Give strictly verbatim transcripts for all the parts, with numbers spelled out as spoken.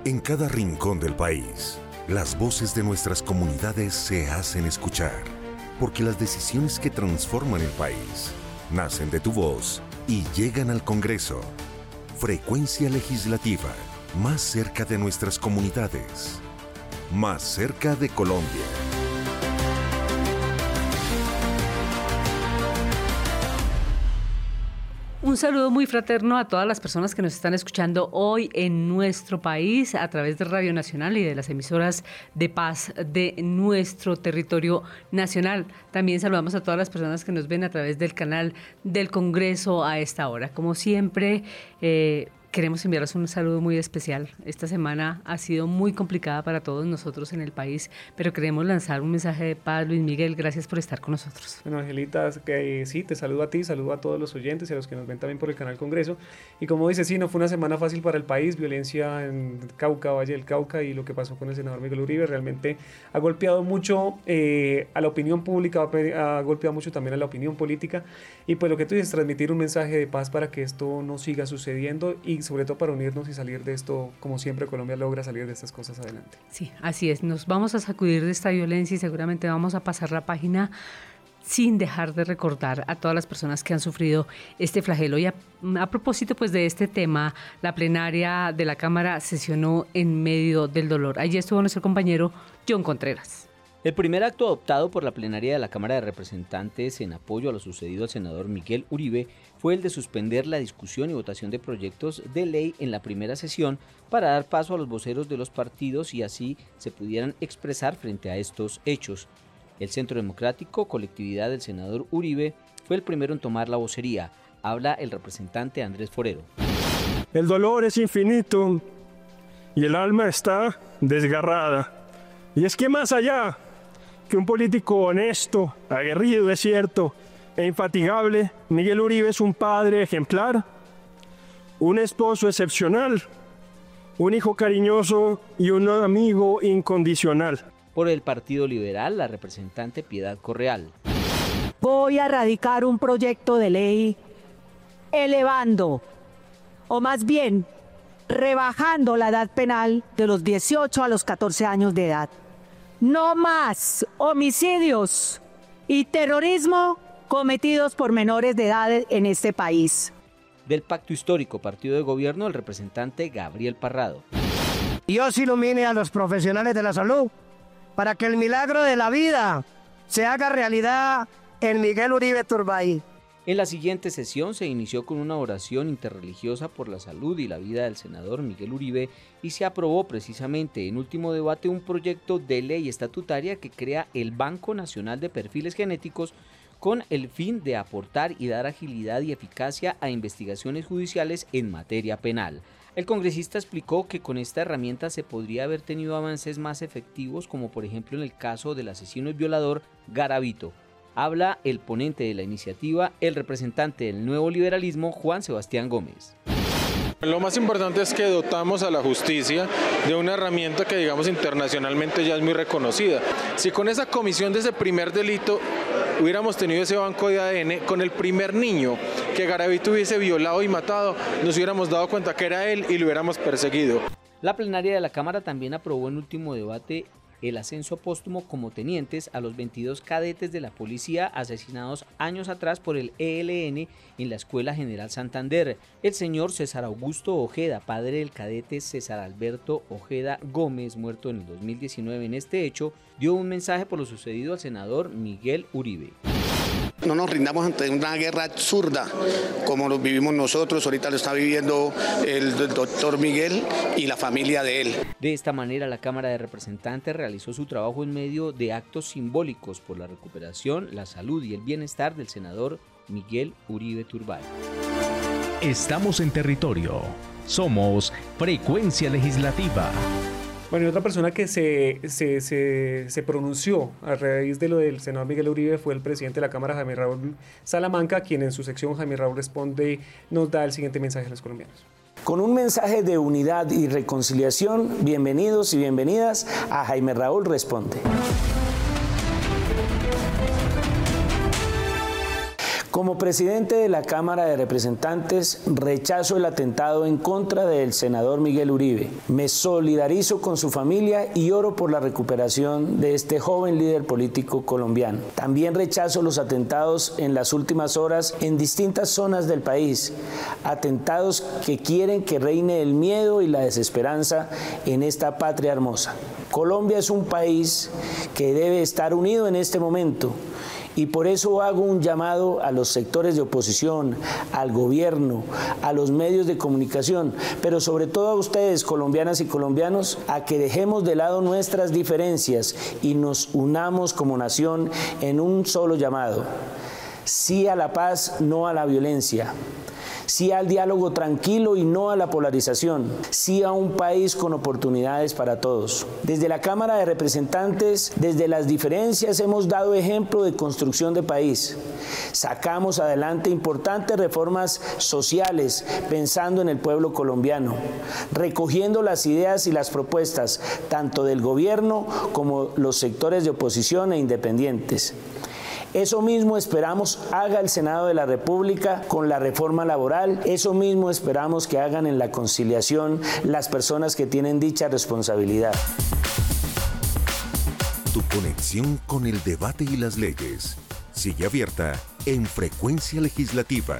En cada rincón del país, las voces de nuestras comunidades se hacen escuchar, porque las decisiones que transforman el país nacen de tu voz y llegan al Congreso. Frecuencia Legislativa, más cerca de nuestras comunidades, más cerca de Colombia. Un saludo muy fraterno a todas las personas que nos están escuchando hoy en nuestro país a través de Radio Nacional y de las emisoras de paz de nuestro territorio nacional. También saludamos a todas las personas que nos ven a través del canal del Congreso a esta hora. Como siempre, eh, queremos enviarles un saludo muy especial. Esta semana ha sido muy complicada para todos nosotros en el país, pero queremos lanzar un mensaje de paz. Luis Miguel, gracias por estar con nosotros. Bueno, Angelita, que sí, te saludo a ti, saludo a todos los oyentes y a los que nos ven también por el canal Congreso. Y como dices, sí, no fue una semana fácil para el país, violencia en Cauca, Valle del Cauca, y lo que pasó con el senador Miguel Uribe realmente ha golpeado mucho eh, a la opinión pública, ha golpeado mucho también a la opinión política. Y pues lo que tú dices, transmitir un mensaje de paz para que esto no siga sucediendo y sobre todo para unirnos y salir de esto, como siempre Colombia logra salir de estas cosas adelante. Sí, así es, nos vamos a sacudir de esta violencia y seguramente vamos a pasar la página sin dejar de recordar a todas las personas que han sufrido este flagelo. Y a, a propósito pues de este tema, la plenaria de la Cámara sesionó en medio del dolor. Allí estuvo nuestro compañero John Contreras. El primer acto adoptado por la plenaria de la Cámara de Representantes en apoyo a lo sucedido al senador Miguel Uribe fue el de suspender la discusión y votación de proyectos de ley en la primera sesión para dar paso a los voceros de los partidos y así se pudieran expresar frente a estos hechos. El Centro Democrático, colectividad del senador Uribe, fue el primero en tomar la vocería. Habla el representante Andrés Forero. El dolor es infinito y el alma está desgarrada. Y es que más allá que un político honesto, aguerrido, es cierto, e infatigable, Miguel Uribe es un padre ejemplar, un esposo excepcional, un hijo cariñoso y un amigo incondicional. Por el Partido Liberal, la representante Piedad Correal. Voy a radicar un proyecto de ley elevando, o más bien, rebajando la edad penal de los dieciocho a los catorce años de edad. No más homicidios y terrorismo cometidos por menores de edad en este país. Del Pacto Histórico Partido de Gobierno, el representante Gabriel Parrado. Dios ilumine a los profesionales de la salud para que el milagro de la vida se haga realidad en Miguel Uribe Turbay. En la siguiente sesión se inició con una oración interreligiosa por la salud y la vida del senador Miguel Uribe y se aprobó precisamente en último debate un proyecto de ley estatutaria que crea el Banco Nacional de Perfiles Genéticos con el fin de aportar y dar agilidad y eficacia a investigaciones judiciales en materia penal. El congresista explicó que con esta herramienta se podría haber tenido avances más efectivos, como por ejemplo en el caso del asesino y violador Garavito. Habla el ponente de la iniciativa, el representante del nuevo liberalismo, Juan Sebastián Gómez. Lo más importante es que dotamos a la justicia de una herramienta que, digamos, internacionalmente ya es muy reconocida. Si con esa comisión de ese primer delito hubiéramos tenido ese banco de A D N, con el primer niño que Garavito hubiese violado y matado, nos hubiéramos dado cuenta que era él y lo hubiéramos perseguido. La plenaria de la Cámara también aprobó en último debate el ascenso póstumo como tenientes a los veintidós cadetes de la policía asesinados años atrás por el E L N en la Escuela General Santander. El señor César Augusto Ojeda, padre del cadete César Alberto Ojeda Gómez, muerto en el dos mil diecinueve en este hecho, dio un mensaje por lo sucedido al senador Miguel Uribe. No nos rindamos ante una guerra absurda como lo vivimos nosotros, ahorita lo está viviendo el doctor Miguel y la familia de él. De esta manera, la Cámara de Representantes realizó su trabajo en medio de actos simbólicos por la recuperación, la salud y el bienestar del senador Miguel Uribe Turbay. Estamos en territorio. Somos Frecuencia Legislativa. Bueno, y otra persona que se, se, se, se pronunció a raíz de lo del senador Miguel Uribe fue el presidente de la Cámara, Jaime Raúl Salamanca, quien en su sección Jaime Raúl Responde nos da el siguiente mensaje a los colombianos. Con un mensaje de unidad y reconciliación, bienvenidos y bienvenidas a Jaime Raúl Responde. Como presidente de la Cámara de Representantes, rechazo el atentado en contra del senador Miguel Uribe. Me solidarizo con su familia y oro por la recuperación de este joven líder político colombiano. También rechazo los atentados en las últimas horas en distintas zonas del país, atentados que quieren que reine el miedo y la desesperanza en esta patria hermosa. Colombia es un país que debe estar unido en este momento. Y por eso hago un llamado a los sectores de oposición, al gobierno, a los medios de comunicación, pero sobre todo a ustedes, colombianas y colombianos, a que dejemos de lado nuestras diferencias y nos unamos como nación en un solo llamado. Sí a la paz, no a la violencia. Sí al diálogo tranquilo y no a la polarización. Sí a un país con oportunidades para todos. Desde la Cámara de Representantes, desde las diferencias hemos dado ejemplo de construcción de país. Sacamos adelante importantes reformas sociales pensando en el pueblo colombiano, recogiendo las ideas y las propuestas tanto del gobierno como los sectores de oposición e independientes. Eso mismo esperamos haga el Senado de la República con la reforma laboral, eso mismo esperamos que hagan en la conciliación las personas que tienen dicha responsabilidad. Tu conexión con el debate y las leyes sigue abierta en Frecuencia Legislativa.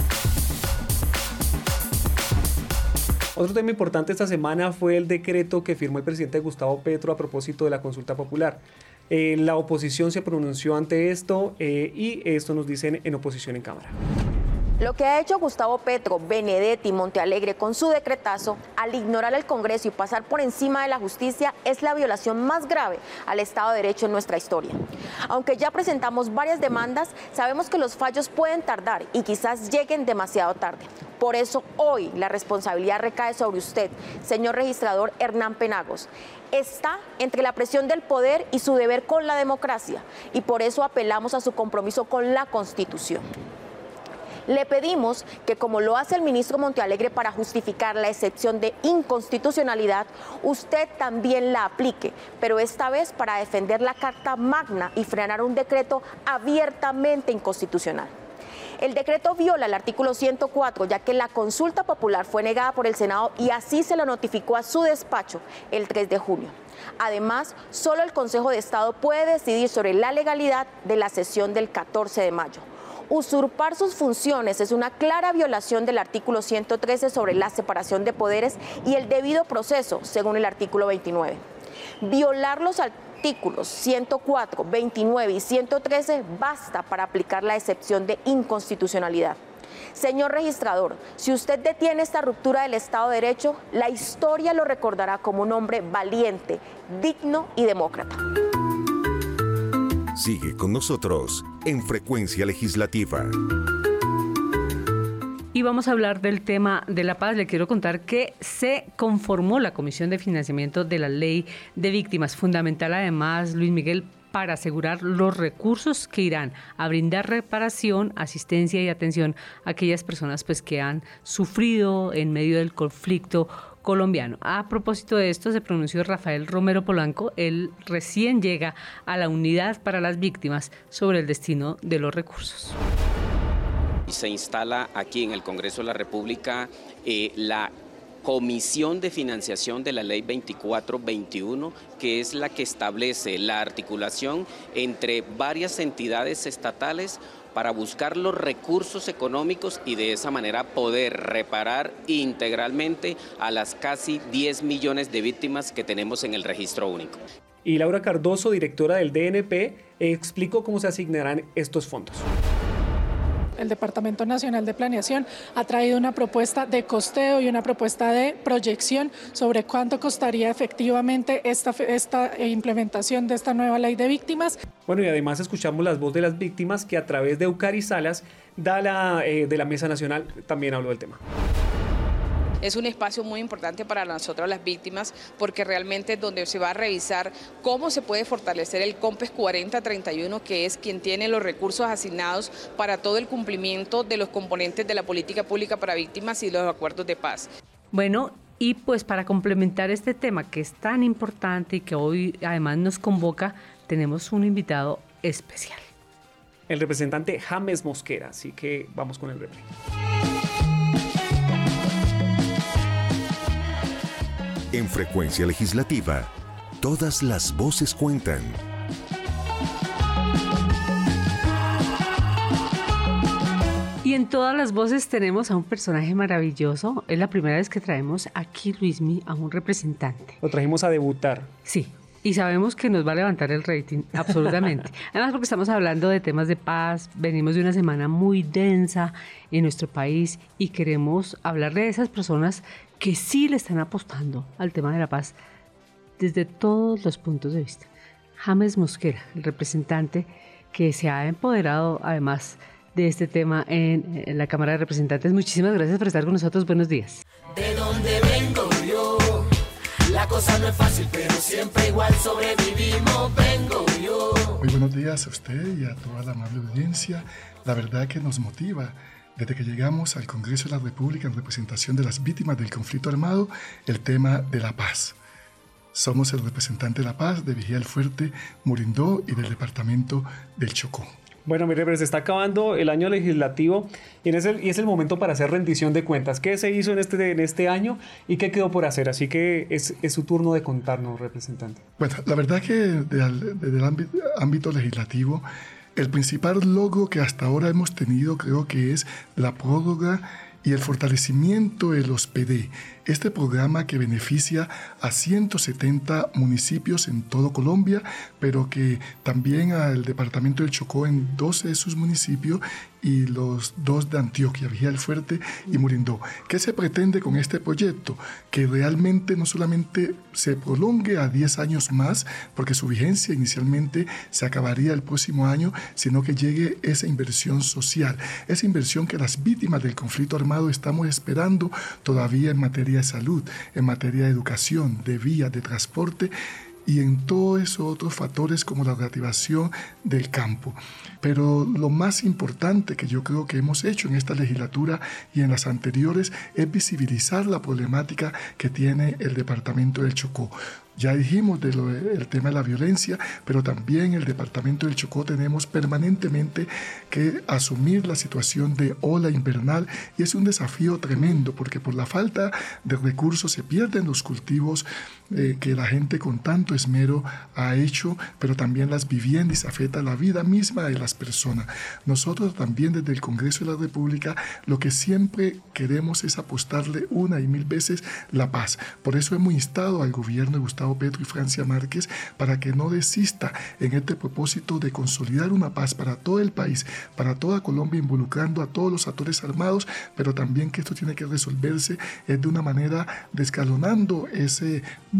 Otro tema importante esta semana fue el decreto que firmó el presidente Gustavo Petro a propósito de la consulta popular. Eh, la oposición se pronunció ante esto eh, y esto nos dicen en oposición en Cámara. Lo que ha hecho Gustavo Petro, Benedetti y Montealegre con su decretazo, al ignorar el Congreso y pasar por encima de la justicia, es la violación más grave al Estado de Derecho en nuestra historia. Aunque ya presentamos varias demandas, sabemos que los fallos pueden tardar y quizás lleguen demasiado tarde. Por eso hoy la responsabilidad recae sobre usted, señor registrador Hernán Penagos. Está entre la presión del poder y su deber con la democracia, y por eso apelamos a su compromiso con la Constitución. Le pedimos que, como lo hace el ministro Montealegre para justificar la excepción de inconstitucionalidad, usted también la aplique, pero esta vez para defender la Carta Magna y frenar un decreto abiertamente inconstitucional. El decreto viola el artículo ciento cuatro, ya que la consulta popular fue negada por el Senado y así se lo notificó a su despacho el tres de junio. Además, solo el Consejo de Estado puede decidir sobre la legalidad de la sesión del catorce de mayo. Usurpar sus funciones es una clara violación del artículo ciento trece sobre la separación de poderes y el debido proceso, según el artículo veintinueve. Violar los artículos ciento cuatro, veintinueve y ciento trece basta para aplicar la excepción de inconstitucionalidad. Señor registrador, si usted detiene esta ruptura del Estado de Derecho, la historia lo recordará como un hombre valiente, digno y demócrata. Sigue con nosotros en Frecuencia Legislativa. Y vamos a hablar del tema de la paz. Le quiero contar que se conformó la Comisión de Financiamiento de la Ley de Víctimas. Fundamental además, Luis Miguel, para asegurar los recursos que irán a brindar reparación, asistencia y atención a aquellas personas pues, que han sufrido en medio del conflicto colombiano. A propósito de esto, se pronunció Rafael Romero Polanco. Él recién llega a la Unidad para las Víctimas sobre el destino de los recursos. Se instala aquí en el Congreso de la República eh, la Comisión de Financiación de la Ley veinticuatro veintiuno, que es la que establece la articulación entre varias entidades estatales para buscar los recursos económicos y de esa manera poder reparar integralmente a las casi diez millones de víctimas que tenemos en el registro único. Y Laura Cardoso, directora del D N P, explicó cómo se asignarán estos fondos. El Departamento Nacional de Planeación ha traído una propuesta de costeo y una propuesta de proyección sobre cuánto costaría efectivamente esta, esta implementación de esta nueva ley de víctimas. Bueno, y además escuchamos las voces de las víctimas que a través de Eucari Salas da la, eh, de la Mesa Nacional también habló del tema. Es un espacio muy importante para nosotros las víctimas porque realmente es donde se va a revisar cómo se puede fortalecer el COMPES cuarenta treinta y uno, que es quien tiene los recursos asignados para todo el cumplimiento de los componentes de la política pública para víctimas y los acuerdos de paz. Bueno, y pues para complementar este tema que es tan importante y que hoy además nos convoca, tenemos un invitado especial. el representante James Mosquera. Así que vamos con el breve. En Frecuencia Legislativa, todas las voces cuentan. Y en todas las voces tenemos a un personaje maravilloso. Es la primera vez que traemos aquí, Luismi, a un representante. Lo trajimos a debutar. Sí, y sabemos que nos va a levantar el rating, absolutamente. Además, porque estamos hablando de temas de paz, venimos de una semana muy densa en nuestro país y queremos hablar de esas personas que sí le están apostando al tema de la paz desde todos los puntos de vista. James Mosquera, el representante que se ha empoderado además de este tema en, en la Cámara de Representantes. Muchísimas gracias por estar con nosotros. Buenos días. De donde vengo yo, la cosa no es fácil, pero siempre igual sobrevivimos. Vengo yo. Muy buenos días a usted y a toda la amable audiencia. La verdad que nos motiva desde que llegamos al Congreso de la República en representación de las víctimas del conflicto armado, el tema de la paz. Somos el representante de la paz de Vigía del Fuerte, Murindó y del departamento del Chocó. Bueno, mire, pero se está acabando el año legislativo y es el, y es el momento para hacer rendición de cuentas. ¿Qué se hizo en este, en este año y qué quedó por hacer? Así que es, es su turno de contarnos, representante. Bueno, la verdad que desde el ámbito, ámbito legislativo, el principal logro que hasta ahora hemos tenido creo que es la prórroga y el fortalecimiento de los P D. Este programa que beneficia a ciento setenta municipios en todo Colombia, pero que también al departamento del Chocó en doce de sus municipios y los dos de Antioquia, Vigía del Fuerte y Murindó. ¿Qué se pretende con este proyecto? Que realmente no solamente se prolongue a diez años más, porque su vigencia inicialmente se acabaría el próximo año, sino que llegue esa inversión social, esa inversión que las víctimas del conflicto armado estamos esperando todavía en materia de salud, en materia de educación, de vías, de transporte y en todos esos otros factores como la reactivación del campo. Pero lo más importante que yo creo que hemos hecho en esta legislatura y en las anteriores es visibilizar la problemática que tiene el departamento del Chocó. Ya dijimos del de tema de la violencia, pero también el departamento del Chocó tenemos permanentemente que asumir la situación de ola invernal y es un desafío tremendo porque por la falta de recursos se pierden los cultivos eh, que la gente con tanto esmero ha hecho, pero también las viviendas y se afecta la vida misma de las personas. Nosotros también desde el Congreso de la República lo que siempre queremos es apostarle una y mil veces la paz. Por eso hemos instado al gobierno de Gustavo Petro y Francia Márquez para que no desista en este propósito de consolidar una paz para todo el país, para toda Colombia, involucrando a todos los actores armados, pero también que esto tiene que resolverse eh, de una manera descalonando ese,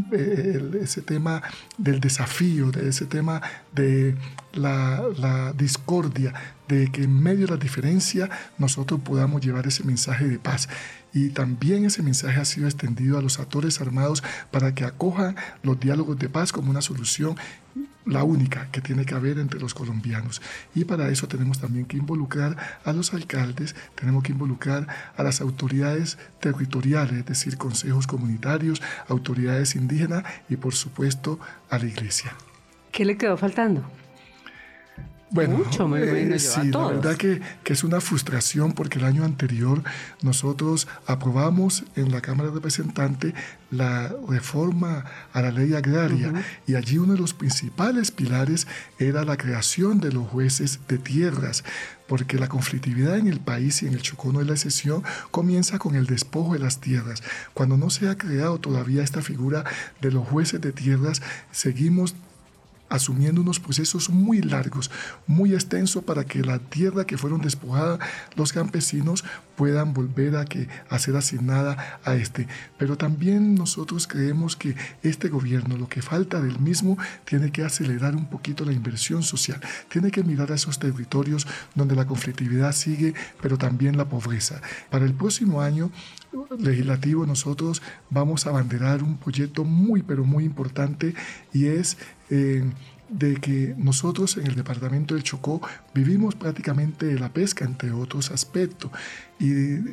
eh, ese tema del desafío, de ese tema de la, la discordia, de que en medio de la diferencia nosotros podamos llevar ese mensaje de paz. Y también ese mensaje ha sido extendido a los actores armados para que acojan los diálogos de paz como una solución, la única que tiene que haber entre los colombianos. Y para eso tenemos también que involucrar a los alcaldes, tenemos que involucrar a las autoridades territoriales, es decir, consejos comunitarios, autoridades indígenas y por supuesto a la iglesia. ¿Qué le quedó faltando? Bueno, Mucho, me eh, sí, la verdad que, que es una frustración porque el año anterior nosotros aprobamos en la Cámara de Representantes la reforma a la ley agraria uh-huh. y allí uno de los principales pilares era la creación de los jueces de tierras, porque la conflictividad en el país y en el Chocó no es la excepción, comienza con el despojo de las tierras. Cuando no se ha creado todavía esta figura de los jueces de tierras, seguimos asumiendo unos procesos muy largos, muy extensos para que la tierra que fueron despojadas los campesinos puedan volver a, que, a ser asignada a este. Pero también nosotros creemos que este gobierno, lo que falta del mismo, tiene que acelerar un poquito la inversión social, tiene que mirar a esos territorios donde la conflictividad sigue, pero también la pobreza. Para el próximo año legislativo nosotros vamos a abanderar un proyecto muy, pero muy importante y es... Eh, de que nosotros en el departamento del Chocó vivimos prácticamente de la pesca, entre otros aspectos, y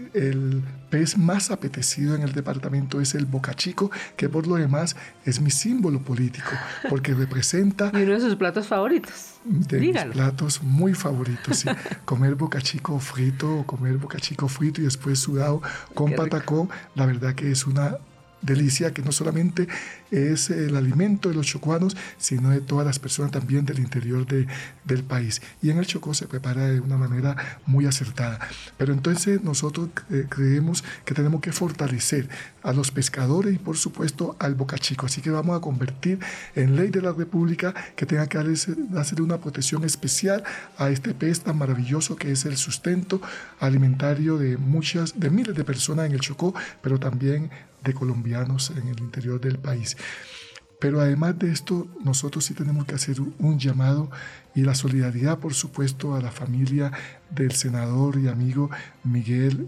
el pez más apetecido en el departamento es el bocachico, que por lo demás es mi símbolo político, porque representa... Y uno de sus platos favoritos. De Dígalo. mis platos muy favoritos, sí. Comer bocachico frito o comer bocachico frito y después sudado con Qué rico. patacón, la verdad que es una delicia que no solamente es el alimento de los chocuanos, sino de todas las personas también del interior de, del país. Y en el Chocó se prepara de una manera muy acertada. Pero entonces nosotros eh, creemos que tenemos que fortalecer a los pescadores y por supuesto al bocachico. Así que vamos a convertir en ley de la República que tenga que darle, darle una protección especial a este pez tan maravilloso que es el sustento alimentario de muchas, de miles de personas en el Chocó, pero también de colombianos en el interior del país. Pero además de esto, nosotros sí tenemos que hacer un llamado y la solidaridad, por supuesto, a la familia del senador y amigo Miguel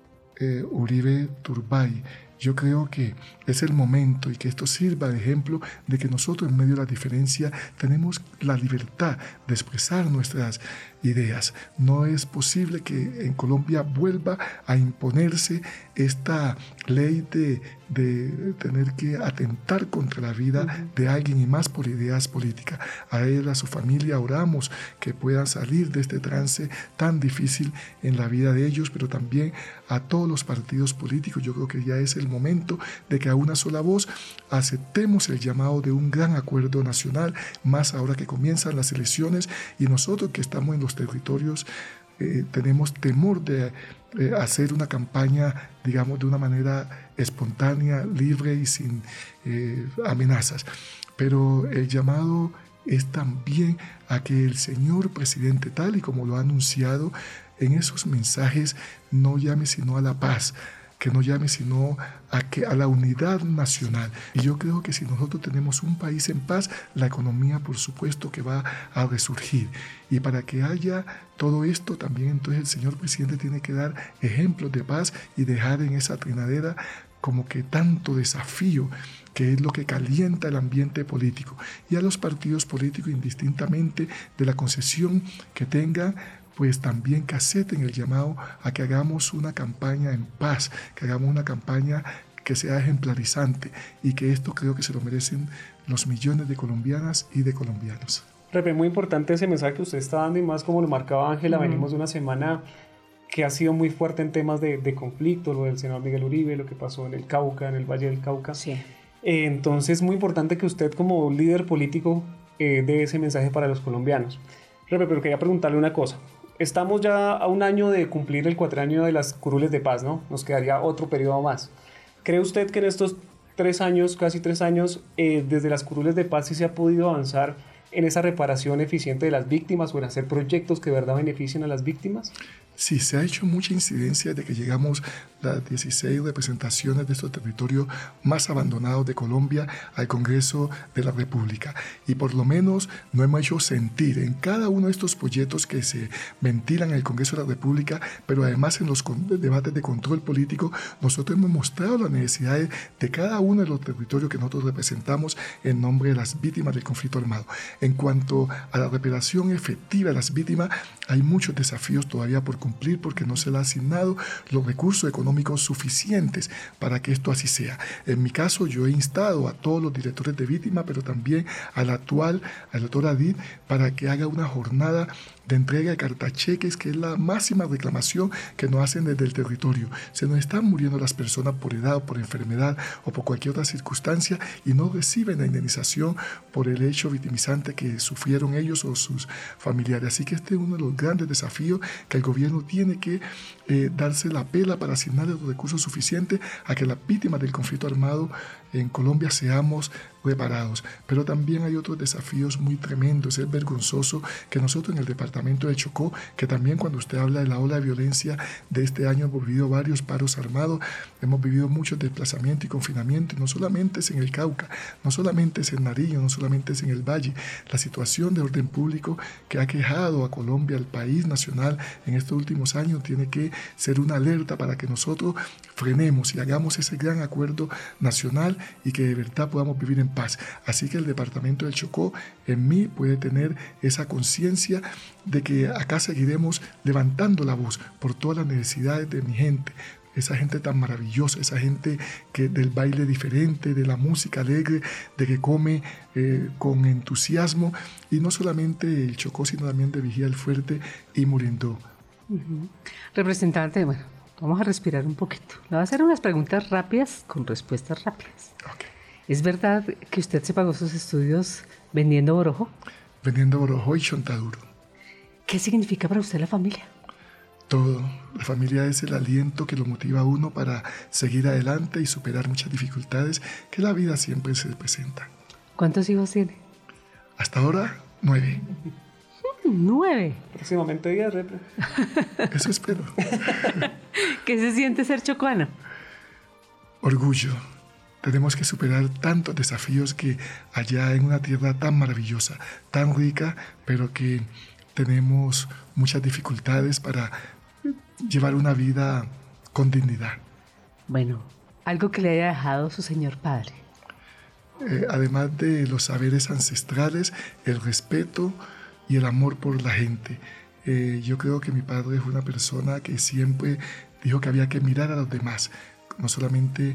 eh, Uribe Turbay. Yo creo que es el momento y que esto sirva de ejemplo de que nosotros en medio de la diferencia tenemos la libertad de expresar nuestras ideas. No es posible que en Colombia vuelva a imponerse esta ley de, de tener que atentar contra la vida uh-huh. de alguien y más por ideas políticas. A él, a su familia, oramos que puedan salir de este trance tan difícil en la vida de ellos, pero también a todos los partidos políticos. Yo creo que ya es el momento de que a una sola voz aceptemos el llamado de un gran acuerdo nacional, más ahora que comienzan las elecciones y nosotros que estamos en los territorios eh, tenemos temor de eh, hacer una campaña, digamos, de una manera espontánea, libre y sin eh, amenazas. Pero el llamado es también a que el señor presidente, tal y como lo ha anunciado en esos mensajes, no llame sino a la paz, que no llame sino a, que, a la unidad nacional. Y yo creo que si nosotros tenemos un país en paz, la economía por supuesto que va a resurgir. Y para que haya todo esto también entonces el señor presidente tiene que dar ejemplos de paz y dejar en esa trinadera como que tanto desafío que es lo que calienta el ambiente político. Y a los partidos políticos, indistintamente de la concesión que tengan, pues también que acepten el llamado a que hagamos una campaña en paz, que hagamos una campaña que sea ejemplarizante y que esto creo que se lo merecen los millones de colombianas y de colombianos. Repe, muy importante ese mensaje que usted está dando y más como lo marcaba Ángela, uh-huh. venimos de una semana que ha sido muy fuerte en temas de, de conflicto, lo del senador Miguel Uribe, lo que pasó en el Cauca, en el Valle del Cauca. Sí. Eh, entonces, muy importante que usted como líder político eh, dé ese mensaje para los colombianos. Repe, pero quería preguntarle una cosa. Estamos ya a un año de cumplir el cuatrienio de las curules de paz, ¿no? Nos quedaría otro periodo más. ¿Cree usted que en estos tres años, casi tres años, eh, desde las curules de paz sí se ha podido avanzar en esa reparación eficiente de las víctimas o en hacer proyectos que de verdad beneficien a las víctimas? Sí, se ha hecho mucha incidencia de que llegamos las dieciséis representaciones de estos territorios más abandonados de Colombia al Congreso de la República. Y por lo menos nos hemos hecho sentir en cada uno de estos proyectos que se ventilan en el Congreso de la República, pero además en los debates de control político, nosotros hemos mostrado las necesidades de cada uno de los territorios que nosotros representamos en nombre de las víctimas del conflicto armado. En cuanto a la reparación efectiva de las víctimas, hay muchos desafíos todavía por cumplir porque no se le ha asignado los recursos económicos suficientes para que esto así sea. En mi caso, yo he instado a todos los directores de víctimas, pero también al actual, al doctor Adid, para que haga una jornada de entrega de cartacheques, que es la máxima reclamación que nos hacen desde el territorio. Se nos están muriendo las personas por edad, o por enfermedad o por cualquier otra circunstancia y no reciben la indemnización por el hecho victimizante que sufrieron ellos o sus familiares. Así que este es uno de los grandes desafíos que el gobierno tiene que eh, darse la pela para asignar los recursos suficientes a que las víctimas del conflicto armado en Colombia seamos reparados. Pero también hay otros desafíos muy tremendos. Es vergonzoso que nosotros en el departamento de Chocó, que también cuando usted habla de la ola de violencia de este año hemos vivido varios paros armados, hemos vivido muchos desplazamientos y confinamientos, y no solamente es en el Cauca, no solamente es en Nariño, no solamente es en el Valle. La situación de orden público que ha quejado a Colombia, al país nacional en estos últimos años, tiene que ser una alerta para que nosotros frenemos y hagamos ese gran acuerdo nacional y que de verdad podamos vivir en paz. Así que el departamento del Chocó en mí puede tener esa conciencia de que acá seguiremos levantando la voz por todas las necesidades de mi gente, esa gente tan maravillosa, esa gente que del baile diferente, de la música alegre, de que come eh, con entusiasmo, y no solamente el Chocó, sino también de Vigía el Fuerte y Murindó. Uh-huh. Representante, bueno, vamos a respirar un poquito. Le voy a hacer unas preguntas rápidas con respuestas rápidas. Okay. ¿Es verdad que usted se pagó sus estudios vendiendo borojo? Vendiendo borojo y chontaduro. ¿Qué significa para usted la familia? Todo. La familia es el aliento que lo motiva a uno para seguir adelante y superar muchas dificultades que la vida siempre se presenta. ¿Cuántos hijos tiene? Hasta ahora, nueve. Nueve. Próximamente diez, repre. Eso espero. ¿Qué se siente ser chocuano? Orgullo. Tenemos que superar tantos desafíos que allá en una tierra tan maravillosa, tan rica, pero que tenemos muchas dificultades para llevar una vida con dignidad. Bueno, algo que le haya dejado su señor padre. Eh, además de los saberes ancestrales, el respeto y el amor por la gente. Eh, yo creo que mi padre fue una persona que siempre dijo que había que mirar a los demás, no solamente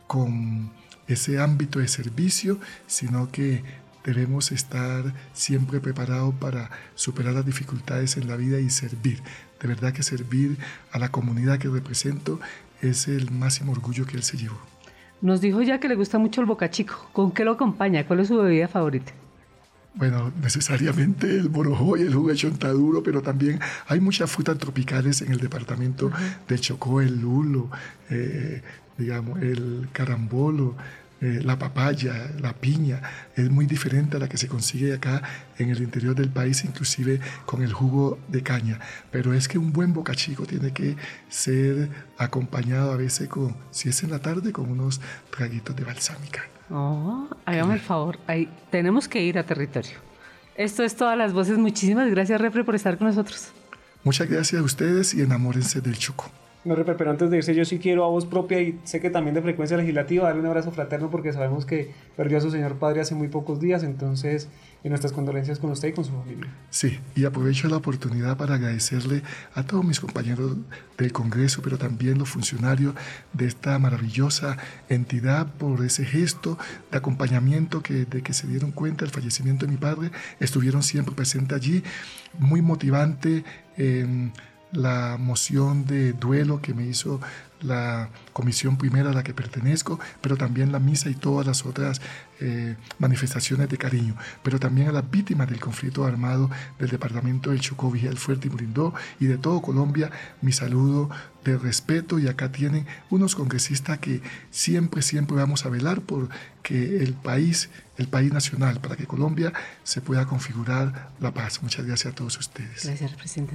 con ese ámbito de servicio, sino que debemos estar siempre preparados para superar las dificultades en la vida y servir. De verdad que servir a la comunidad que represento es el máximo orgullo que él se llevó. Nos dijo ya que le gusta mucho el bocachico. ¿Con qué lo acompaña? ¿Cuál es su bebida favorita? Bueno, necesariamente el borojó y el jugo de chontaduro, pero también hay muchas frutas tropicales en el departamento uh-huh. de Chocó, el lulo, eh, digamos, el carambolo, Eh, la papaya, la piña, es muy diferente a la que se consigue acá en el interior del país, inclusive con el jugo de caña. Pero es que un buen bocachico tiene que ser acompañado a veces con, si es en la tarde, con unos traguitos de balsámica. Oh, hágame el favor, ahí tenemos que ir a territorio. Esto es Todas las Voces. Muchísimas gracias, Repre, por estar con nosotros. Muchas gracias a ustedes y enamórense del Chocó. No, Repre, pero antes de irse, yo sí quiero a voz propia y sé que también de Frecuencia Legislativa darle un abrazo fraterno porque sabemos que perdió a su señor padre hace muy pocos días, entonces y nuestras condolencias con usted y con su familia. Sí, y aprovecho la oportunidad para agradecerle a todos mis compañeros del Congreso, pero también los funcionarios de esta maravillosa entidad por ese gesto de acompañamiento que de que se dieron cuenta del fallecimiento de mi padre, estuvieron siempre presentes allí, muy motivante en la moción de duelo que me hizo la comisión primera a la que pertenezco, pero también la misa y todas las otras eh, manifestaciones de cariño, pero también a las víctimas del conflicto armado del departamento del Chocó, Vigía el Fuerte y Murindó y de todo Colombia, mi saludo de respeto. Y acá tienen unos congresistas que siempre, siempre vamos a velar por que el país, el país nacional, para que Colombia se pueda configurar la paz. Muchas gracias a todos ustedes. Gracias, presidente.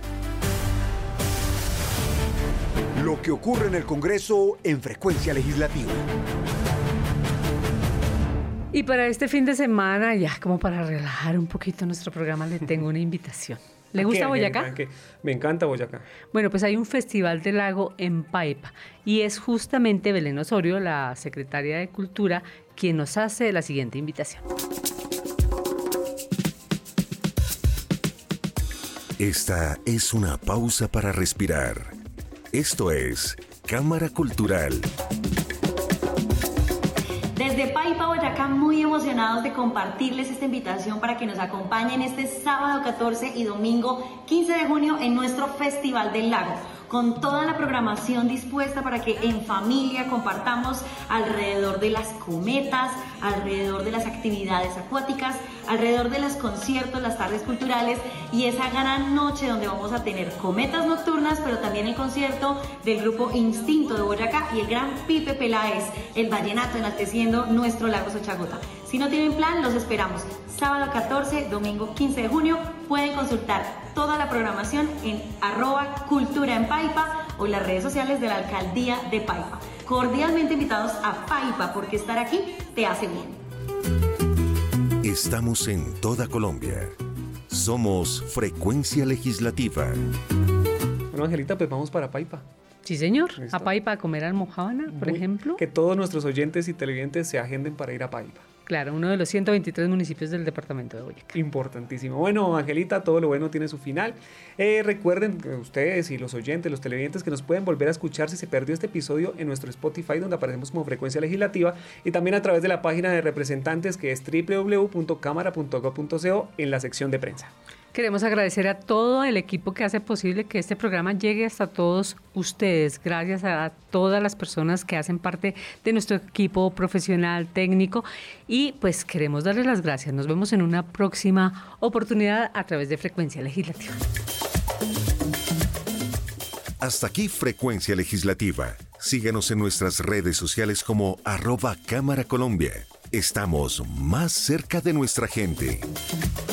Lo que ocurre en el Congreso en Frecuencia Legislativa. Y para este fin de semana, ya como para relajar un poquito nuestro programa, le tengo una invitación. ¿Le gusta Boyacá? Me encanta Boyacá. Bueno, pues hay un festival del lago en Paipa y es justamente Belén Osorio, la secretaria de Cultura, quien nos hace la siguiente invitación. Esta es una pausa para respirar. Esto es Cámara Cultural. Desde Paipa, Boyacá, muy emocionados de compartirles esta invitación para que nos acompañen este sábado catorce y domingo quince de junio en nuestro Festival del Lago, con toda la programación dispuesta para que en familia compartamos alrededor de las cometas, alrededor de las actividades acuáticas, alrededor de los conciertos, las tardes culturales y esa gran noche donde vamos a tener cometas nocturnas, pero también el concierto del grupo Instinto de Boyacá y el gran Pipe Peláez, el vallenato enalteciendo nuestro lago Sochagota. Si no tienen plan, los esperamos. Sábado catorce, domingo quince de junio, pueden consultar toda la programación en arroba cultura en Paipa o las redes sociales de la Alcaldía de Paipa. Cordialmente invitados a Paipa porque estar aquí te hace bien. Estamos en toda Colombia. Somos Frecuencia Legislativa. Bueno, Angelita, pues vamos para Paipa. Sí, señor. A Paipa a comer almojábana, por Muy, ejemplo. Que todos nuestros oyentes y televidentes se agenden para ir a Paipa. Claro, uno de los ciento veintitrés municipios del departamento de Boyacá. Importantísimo. Bueno, Angelita, todo lo bueno tiene su final. Eh, recuerden que ustedes y los oyentes, los televidentes, que nos pueden volver a escuchar si se perdió este episodio en nuestro Spotify, donde aparecemos como Frecuencia Legislativa, y también a través de la página de representantes, que es doble u doble u doble u punto cámara punto gov punto co, en la sección de prensa. Queremos agradecer a todo el equipo que hace posible que este programa llegue hasta todos ustedes. Gracias a todas las personas que hacen parte de nuestro equipo profesional, técnico. Y pues queremos darles las gracias. Nos vemos en una próxima oportunidad a través de Frecuencia Legislativa. Hasta aquí Frecuencia Legislativa. Síganos en nuestras redes sociales como arroba Cámara Colombia. Estamos más cerca de nuestra gente.